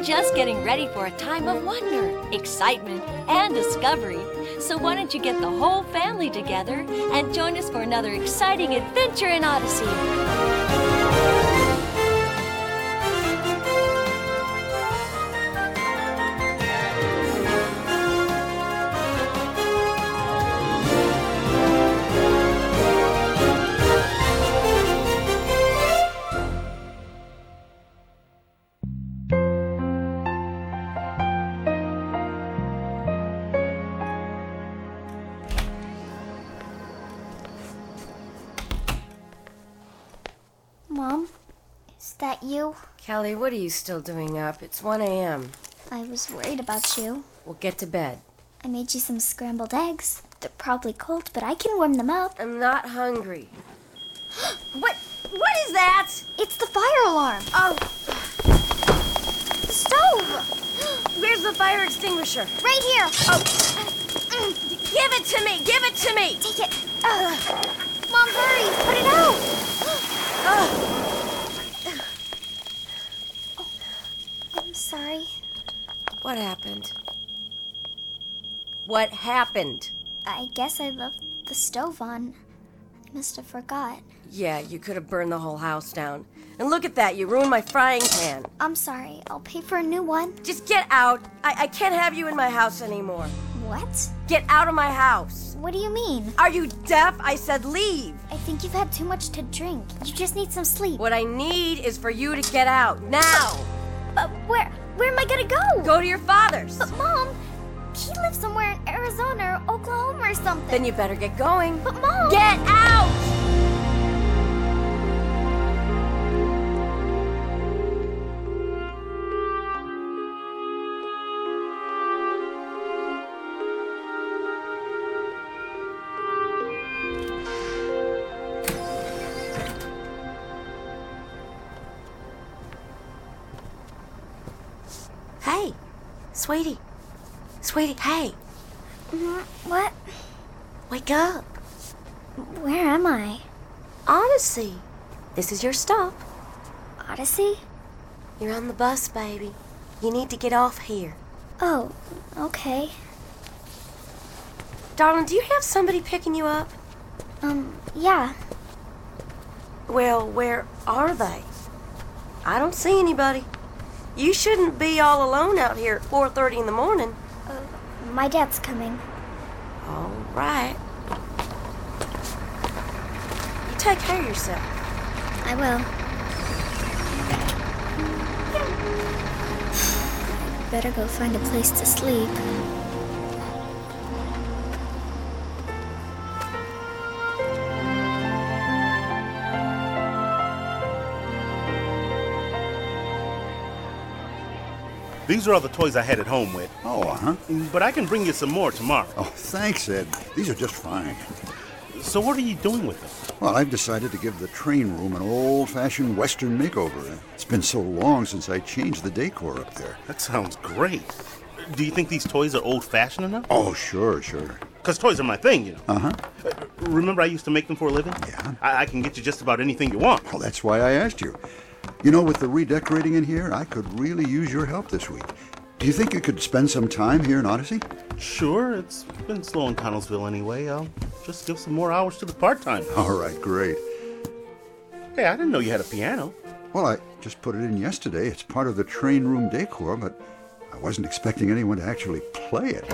We're just getting ready for a time of wonder, excitement, and discovery. So why don't you get the whole family together and join us for another exciting adventure in Odyssey? Mom, is that you? Kelly, what are you still doing up? It's 1 a.m. I was worried about you. We'll get to bed. I made you some scrambled eggs. They're probably cold, but I can warm them up. I'm not hungry. What is that? It's the fire alarm. Oh, The stove! where's the fire extinguisher? Right here. Oh, give it to me! Give it to me! Take it. Mom, hurry. Put it out. I'm sorry. What happened? What happened? I guess I left the stove on. I must have forgot. Yeah, you could have burned the whole house down. And look at that, you ruined my frying pan. I'm sorry. I'll pay for a new one. Just get out. I can't have you in my house anymore. What? Get out of my house. What do you mean? Are you deaf? I said leave. I think you've had too much to drink. You just need some sleep. What I need is for you to get out now. But where am I gonna go? Go to your father's. But Mom, he lives somewhere in Arizona or Oklahoma or something. Then you better get going. But Mom! Get out! Hey, sweetie. Sweetie, hey. What? Wake up. Where am I? Odyssey. This is your stop. Odyssey? You're on the bus, baby. You need to get off here. Oh, okay. Darling, do you have somebody picking you up? Yeah. Well, where are they? I don't see anybody. You shouldn't be all alone out here at 4:30 in the morning. My dad's coming. All right. You take care of yourself. I will. Better go find a place to sleep. These are all the toys I had at home with. Oh, uh-huh. But I can bring you some more tomorrow. Oh, thanks, Ed. These are just fine. So what are you doing with them? Well, I've decided to give the train room an old-fashioned Western makeover. It's been so long since I changed the decor up there. That sounds great. Do you think these toys are old-fashioned enough? Oh, sure. Because toys are my thing, you know. Uh-huh. Remember I used to make them for a living? Yeah. I can get you just about anything you want. Well, that's why I asked you. You know, with the redecorating in here, I could really use your help this week. Do you think you could spend some time here in Odyssey? Sure, it's been slow in Connellsville anyway. I'll just give some more hours to the part-time. All right, great. Hey, I didn't know you had a piano. Well, I just put it in yesterday. It's part of the train room decor, but I wasn't expecting anyone to actually play it.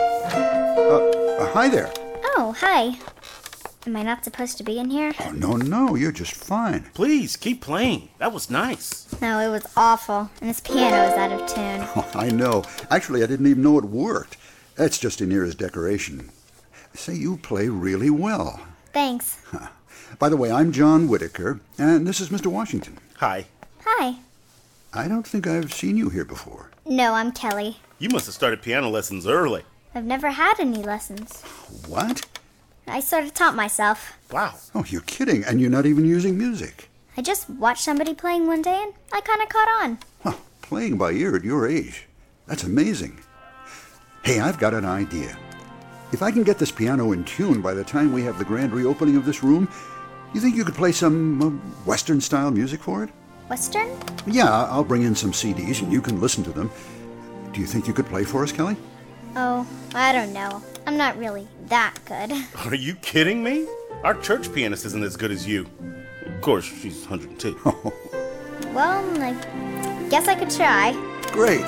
Hi there. Oh, hi. Am I not supposed to be in here? Oh, no, you're just fine. Please, keep playing. That was nice. No, it was awful. And this piano is out of tune. Oh, I know. Actually, I didn't even know it worked. That's just in here as decoration. Say, you play really well. Thanks. By the way, I'm John Whitaker, and this is Mr. Washington. Hi. Hi. I don't think I've seen you here before. No, I'm Kelly. You must have started piano lessons early. I've never had any lessons. What? I sort of taught myself. Wow. Oh, you're kidding, and you're not even using music. I just watched somebody playing one day and I kind of caught on. Well, playing by ear at your age. That's amazing. Hey, I've got an idea. If I can get this piano in tune by the time we have the grand reopening of this room, you think you could play some Western-style music for it? Western? Yeah, I'll bring in some CDs and you can listen to them. Do you think you could play for us, Kelly? Oh, I don't know. I'm not really that good. Are you kidding me? Our church pianist isn't as good as you. Of course, she's 102. Well, I guess I could try. Great.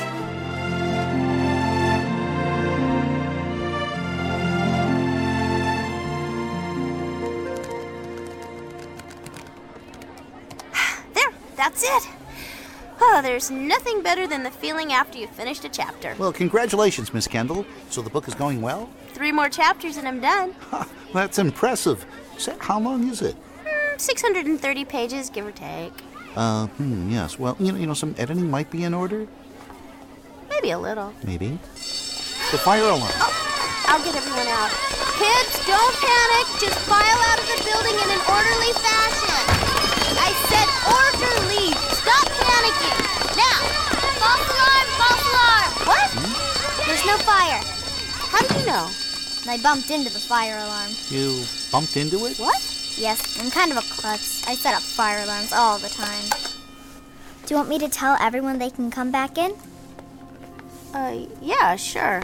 There, that's it. Oh, there's nothing better than the feeling after you've finished a chapter. Well, congratulations, Miss Kendall. So the book is going well? 3 more chapters and I'm done. That's impressive. Say, how long is it? 630 pages, give or take. Yes. Well, some editing might be in order. Maybe a little. Maybe. The fire alarm. Oh, I'll get everyone out. Kids, don't panic. Just file out of the building in an orderly fashion. I said orderly. Stop panicking. Now. False alarm, false alarm. What? There's no fire. How did you know? I bumped into the fire alarm. You bumped into it? What? Yes, I'm kind of a klutz. I set up fire alarms all the time. Do you want me to tell everyone they can come back in? Yeah, sure.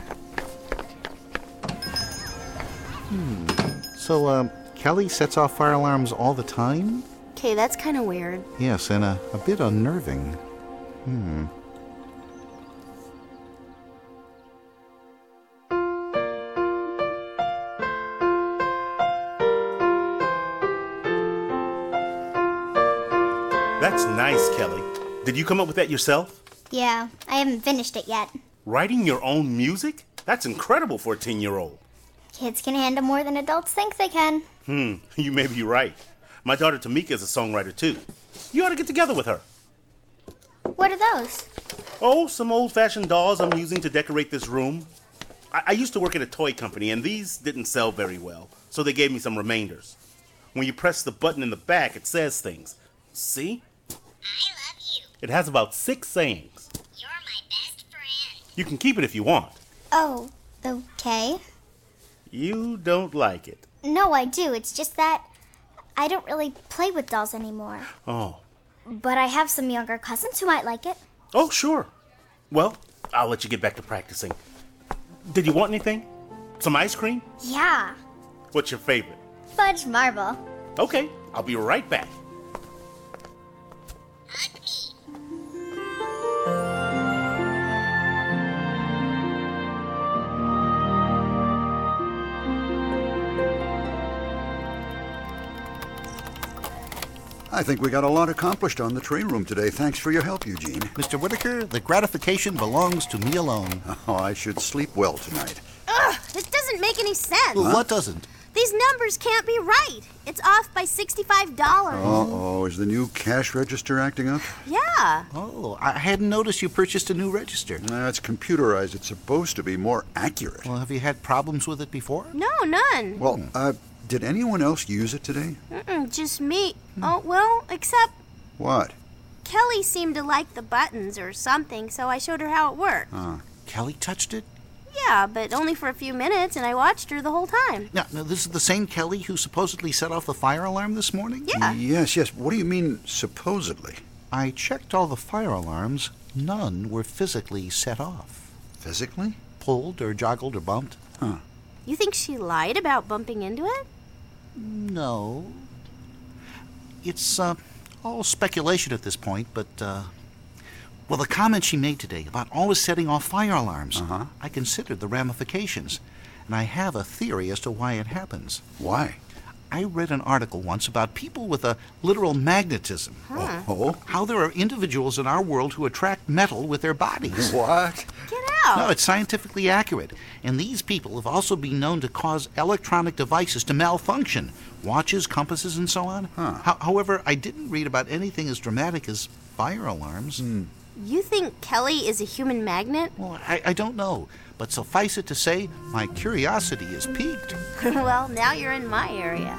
So, Kelly sets off fire alarms all the time? Okay, that's kind of weird. Yes, and a bit unnerving. That's nice, Kelly. Did you come up with that yourself? Yeah, I haven't finished it yet. Writing your own music? That's incredible for a 10-year-old. Kids can handle more than adults think they can. You may be right. My daughter Tamika is a songwriter, too. You ought to get together with her. What are those? Oh, some old-fashioned dolls I'm using to decorate this room. I used to work at a toy company, and these didn't sell very well, so they gave me some remainders. When you press the button in the back, it says things. See? I love you. It has about 6 sayings. You're my best friend. You can keep it if you want. Oh, okay. You don't like it. No, I do. It's just that I don't really play with dolls anymore. Oh. But I have some younger cousins who might like it. Oh, sure. Well, I'll let you get back to practicing. Did you want anything? Some ice cream? Yeah. What's your favorite? Fudge marble. Okay, I'll be right back. Hug me. I think we got a lot accomplished on the train room today. Thanks for your help, Eugene. Mr. Whitaker, the gratification belongs to me alone. Oh, I should sleep well tonight. Ugh, this doesn't make any sense. Well, what doesn't? These numbers can't be right. It's off by $65. Uh-oh, is the new cash register acting up? Yeah. Oh, I hadn't noticed you purchased a new register. It's computerized. It's supposed to be more accurate. Well, have you had problems with it before? No, none. Well, did anyone else use it today? Just me. Oh, well, except What? Kelly seemed to like the buttons or something, so I showed her how it worked. Kelly touched it? Yeah, but only for a few minutes, and I watched her the whole time. Now, this is the same Kelly who supposedly set off the fire alarm this morning? Yeah. Yes. What do you mean, supposedly? I checked all the fire alarms. None were physically set off. Physically? Pulled or joggled or bumped? You think she lied about bumping into it? No. It's all speculation at this point, but, well, the comment she made today about always setting off fire alarms, I considered the ramifications, and I have a theory as to why it happens. Why? I read an article once about people with a literal magnetism. Oh? How there are individuals in our world who attract metal with their bodies. What? Get out. No, it's scientifically accurate. And these people have also been known to cause electronic devices to malfunction. Watches, compasses, and so on. However, I didn't read about anything as dramatic as fire alarms. You think Kelly is a human magnet? Well, I don't know. But suffice it to say, my curiosity is piqued. Well, now you're in my area.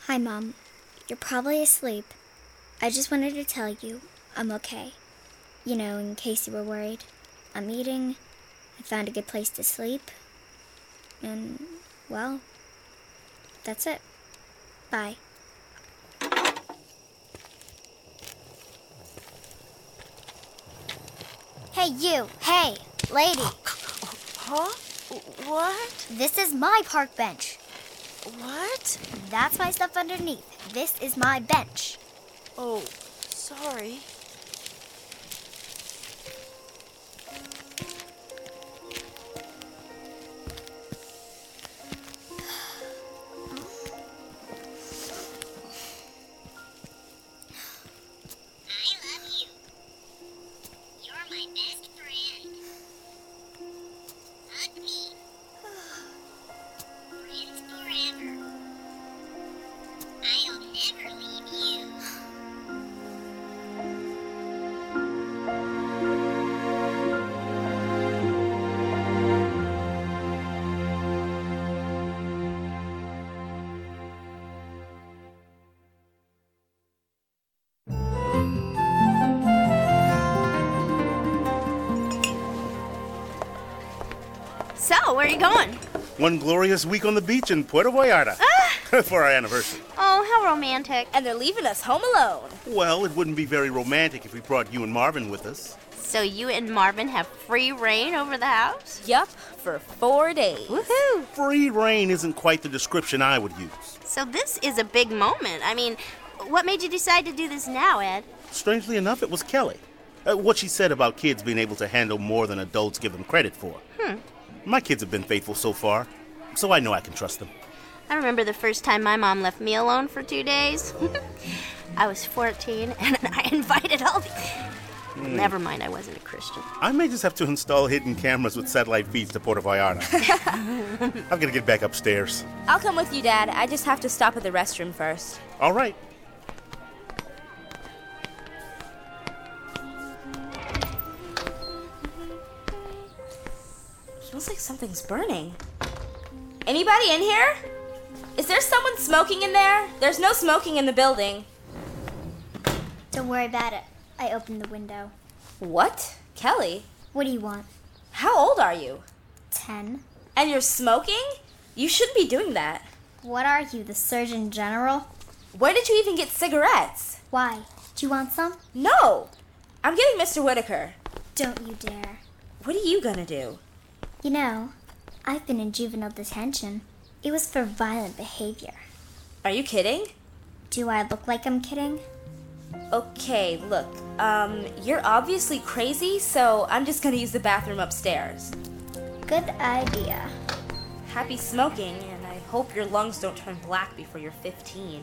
Hi, Mom. You're probably asleep. I just wanted to tell you I'm okay. You know, in case you were worried. I'm eating. I found a good place to sleep. And, well, that's it. Bye. Hey, you. Hey, lady. Huh? What? This is my park bench. What? That's my stuff underneath. This is my bench. Oh, sorry. I love you. You're my best friend. Hug me. Friends forever. I'll never leave you. So, where are you going? One glorious week on the beach in Puerto Vallarta for our anniversary. Oh, how romantic. And they're leaving us home alone. Well, it wouldn't be very romantic if we brought you and Marvin with us. So you and Marvin have free reign over the house? Yup, for 4 days. Woohoo! Free reign isn't quite the description I would use. So this is a big moment. I mean, what made you decide to do this now, Ed? Strangely enough, it was Kelly. What she said about kids being able to handle more than adults give them credit for. My kids have been faithful so far, so I know I can trust them. I remember the first time my mom left me alone for 2 days. I was 14, and I invited all the... Never mind, I wasn't a Christian. I may just have to install hidden cameras with satellite feeds to Puerto Vallarta. I'm gonna get back upstairs. I'll come with you, Dad. I just have to stop at the restroom first. All right. Smells like something's burning. Anybody in here? Is there someone smoking in there? There's no smoking in the building. Don't worry about it. I opened the window. What? Kelly? What do you want? How old are you? 10. And you're smoking? You shouldn't be doing that. What are you, the Surgeon General? Where did you even get cigarettes? Why? Do you want some? No! I'm getting Mr. Whitaker. Don't you dare. What are you gonna do? You know, I've been in juvenile detention. It was for violent behavior. Are you kidding? Do I look like I'm kidding? Okay, look, you're obviously crazy, so I'm just gonna use the bathroom upstairs. Good idea. Happy smoking, and I hope your lungs don't turn black before you're 15.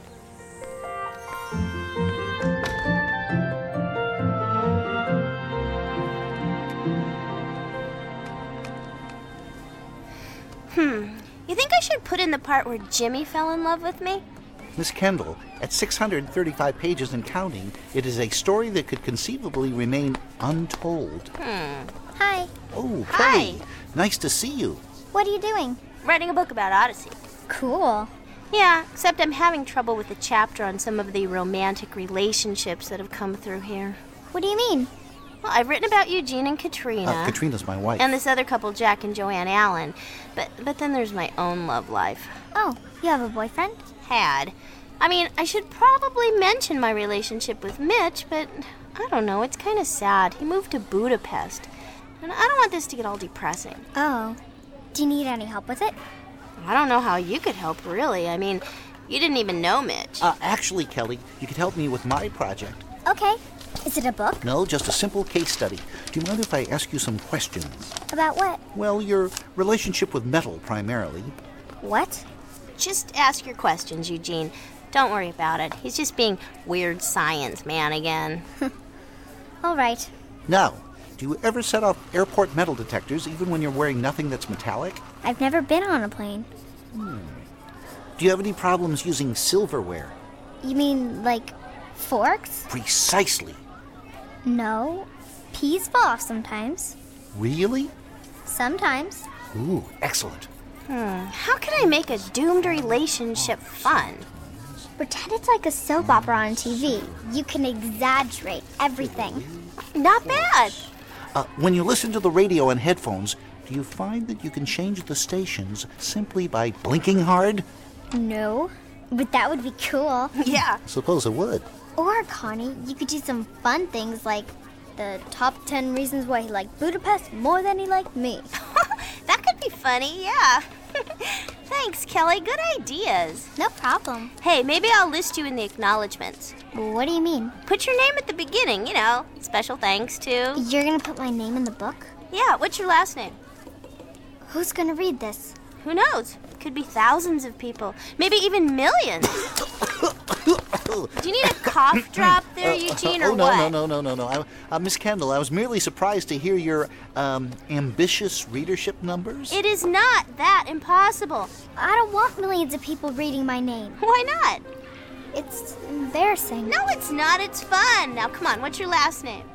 You think I should put in the part where Jimmy fell in love with me? Miss Kendall, at 635 pages and counting, it is a story that could conceivably remain untold. Hi. Oh, Hi. Kelly, nice to see you. What are you doing? Writing a book about Odyssey. Cool. Yeah, except I'm having trouble with the chapter on some of the romantic relationships that have come through here. What do you mean? Well, I've written about Eugene and Katrina. Katrina's my wife. And this other couple, Jack and Joanne Allen. But then there's my own love life. Oh, you have a boyfriend? Had. I mean, I should probably mention my relationship with Mitch, but I don't know, it's kind of sad. He moved to Budapest. And I don't want this to get all depressing. Oh. Do you need any help with it? I don't know how you could help, really. I mean, you didn't even know Mitch. Actually, Kelly, you could help me with my project. Okay. Is it a book? No, just a simple case study. Do you mind if I ask you some questions? About what? Well, your relationship with metal, primarily. What? Just ask your questions, Eugene. Don't worry about it. He's just being weird science man again. All right. Now, do you ever set off airport metal detectors even when you're wearing nothing that's metallic? I've never been on a plane. Do you have any problems using silverware? You mean, like, forks? Precisely. No. Peas fall off sometimes. Really? Sometimes. Ooh, excellent. How can I make a doomed relationship fun? Pretend it's like a soap opera on TV. You can exaggerate everything. Not bad. When you listen to the radio and headphones, do you find that you can change the stations simply by blinking hard? No, but that would be cool. Yeah. Suppose it would. Or, Connie, you could do some fun things like the top 10 reasons why he liked Budapest more than he liked me. That could be funny, yeah. Thanks, Kelly. Good ideas. No problem. Hey, maybe I'll list you in the acknowledgments. What do you mean? Put your name at the beginning, special thanks to... You're gonna put my name in the book? Yeah, what's your last name? Who's gonna read this? Who knows? Could be thousands of people. Maybe even millions. Do you need a cough drop there, Eugene, or what? No. Miss Kendall, I was merely surprised to hear your ambitious readership numbers. It is not that impossible. I don't want millions of people reading my name. Why not? It's embarrassing. No, it's not. It's fun. Now, come on. What's your last name?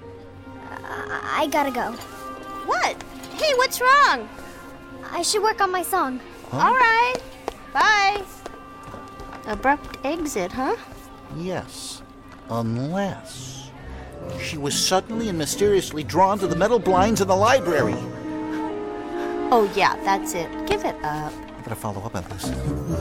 I gotta go. What? Hey, what's wrong? I should work on my song. Huh? All right. Bye. Abrupt exit, huh? Yes, unless she was suddenly and mysteriously drawn to the metal blinds in the library. Oh, yeah, that's it. Give it up. I gotta follow up on this.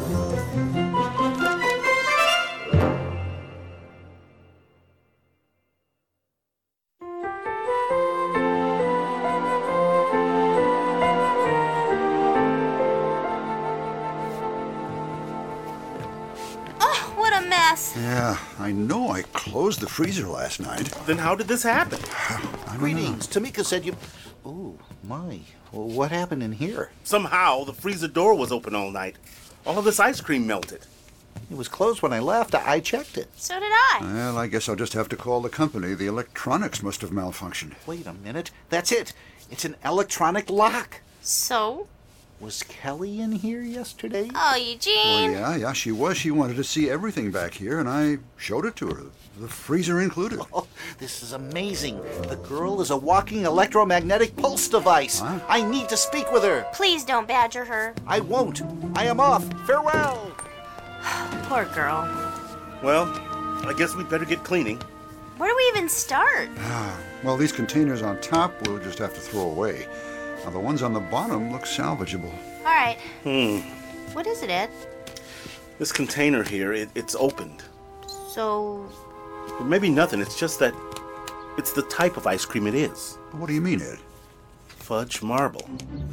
Yeah, I know I closed the freezer last night. Then how did this happen? Greetings. Tamika said you... Oh, my. Well, what happened in here? Somehow, the freezer door was open all night. All of this ice cream melted. It was closed when I left. I checked it. So did I. Well, I guess I'll just have to call the company. The electronics must have malfunctioned. Wait a minute. That's it. It's an electronic lock. So? Was Kelly in here yesterday? Oh, Eugene. Well, yeah, she was. She wanted to see everything back here, and I showed it to her. The freezer included. Oh, this is amazing. The girl is a walking electromagnetic pulse device. Huh? I need to speak with her. Please don't badger her. I won't. I am off. Farewell. Poor girl. Well, I guess we'd better get cleaning. Where do we even start? Well, these containers on top we'll just have to throw away. Now, the ones on the bottom look salvageable. All right. What is it, Ed? This container here, it's opened. So... Maybe nothing. It's just that it's the type of ice cream it is. What do you mean, Ed? Fudge marble.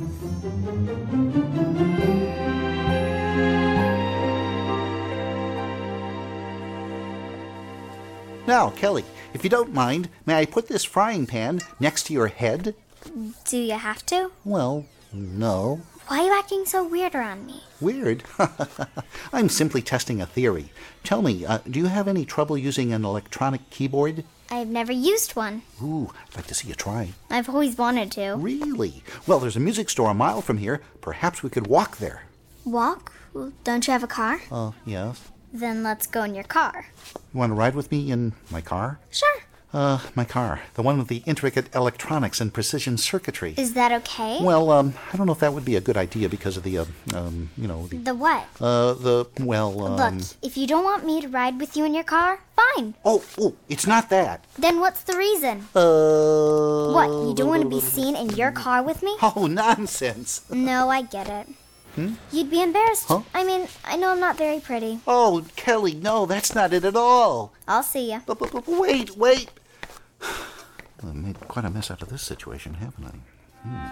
Now, Kelly, if you don't mind, may I put this frying pan next to your head? Do you have to? Well, no. Why are you acting so weird around me? Weird? I'm simply testing a theory. Tell me, do you have any trouble using an electronic keyboard? I've never used one. Ooh, I'd like to see you try. I've always wanted to. Really? Well, there's a music store a mile from here. Perhaps we could walk there. Walk? Well, don't you have a car? Yes. Then let's go in your car. You want to ride with me in my car? Sure. My car. The one with the intricate electronics and precision circuitry. Is that okay? Well, I don't know if that would be a good idea because of the, The what? Look, if you don't want me to ride with you in your car, fine. Oh, it's not that. Then what's the reason? What, you don't want to be seen in your car with me? Oh, nonsense. No, I get it. You'd be embarrassed. Huh? I mean, I know I'm not very pretty. Oh, Kelly, no, that's not it at all. I'll see ya. But wait. I made quite a mess out of this situation, haven't I?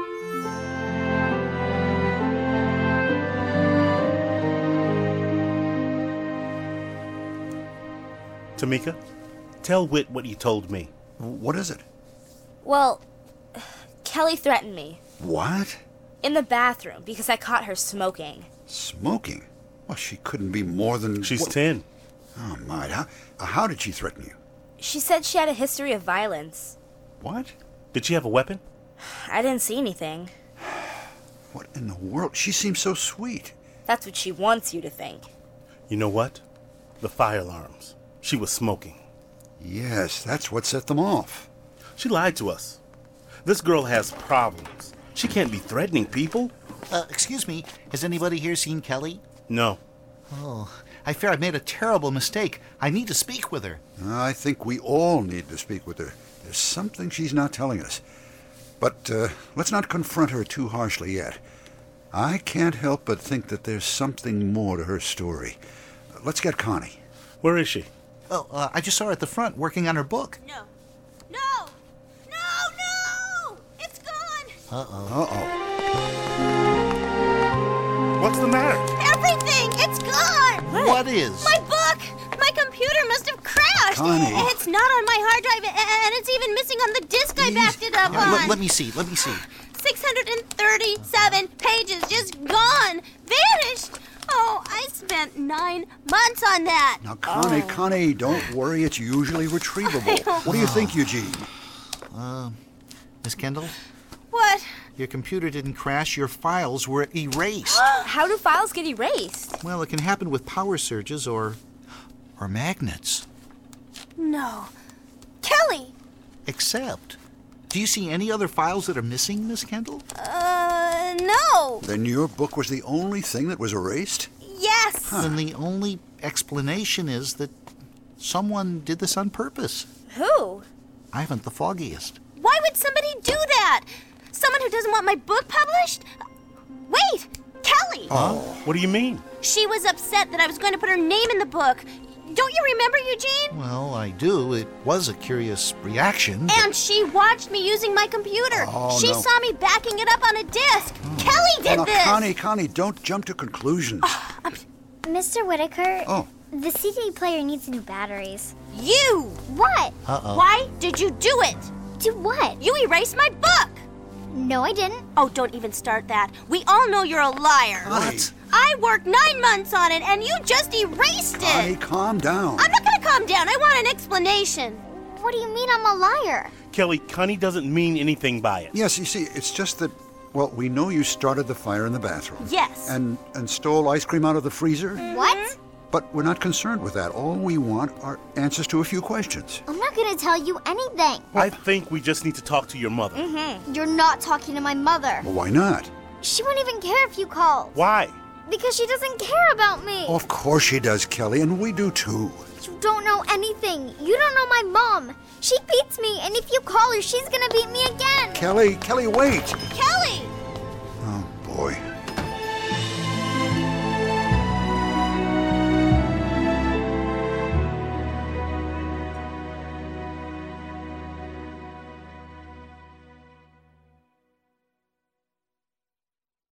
Tamika, tell Whit what you told me. What is it? Well, Kelly threatened me. What? In the bathroom, because I caught her smoking. Smoking? Well, she couldn't be more than... She's 10. Oh, my. How did she threaten you? She said she had a history of violence. What? Did she have a weapon? I didn't see anything. What in the world? She seems so sweet. That's what she wants you to think. You know what? The fire alarms. She was smoking. Yes, that's what set them off. She lied to us. This girl has problems. She can't be threatening people. Excuse me, has anybody here seen Kelly? No. Oh, I fear I've made a terrible mistake. I need to speak with her. I think we all need to speak with her. There's something she's not telling us. But let's not confront her too harshly yet. I can't help but think that there's something more to her story. Let's get Connie. Where is she? Oh, I just saw her at the front working on her book. No. No! No, no! It's gone! Uh-oh. What's the matter? Everything! It's gone! What is? My book! My computer must have crashed! Connie. It's not on my hard drive, and it's even missing on the disk I backed it up on. Let me see. 637 pages just gone! Vanished! Oh, I spent 9 months on that! Now, Connie, don't worry. It's usually retrievable. What do you think, Eugene? Miss Kendall? What? Your computer didn't crash. Your files were erased. How do files get erased? Well, it can happen with power surges or magnets. No. Kelly! Except, do you see any other files that are missing, Miss Kendall? No. Then your book was the only thing that was erased? Yes. Then the only explanation is that someone did this on purpose. Who? I haven't the foggiest. Why would somebody do that? Someone who doesn't want my book published? Wait! Kelly! What do you mean? She was upset that I was going to put her name in the book. Don't you remember, Eugene? Well, I do. It was a curious reaction. And she watched me using my computer. She no. saw me backing it up on a disc. Kelly did Now, this. Connie, don't jump to conclusions. Mr. Whitaker, Oh. the CD player needs new batteries. You! What? Uh-oh. Why did you do it? Do what? You erased my book. No, I didn't. Oh, don't even start that. We all know you're a liar. What? I worked 9 months on it, and you just erased Connie, it. calm down. I'm not going to calm down. I want an explanation. What do you mean I'm a liar? Kelly, Connie doesn't mean anything by it. Yes, you see, it's just that, well, we know you started the fire in the bathroom. Yes. And stole ice cream out of the freezer. What? But we're not concerned with that. All we want are answers to a few questions. I'm not going to tell you anything. I think we just need to talk to your mother. You're not talking to my mother. Well, why not? She won't even care if you call. Why? Because she doesn't care about me. Of course she does, Kelly, and we do too. You don't know anything. You don't know my mom. She beats me, and if you call her, she's going to beat me again. Kelly, wait! Kelly! Oh, boy.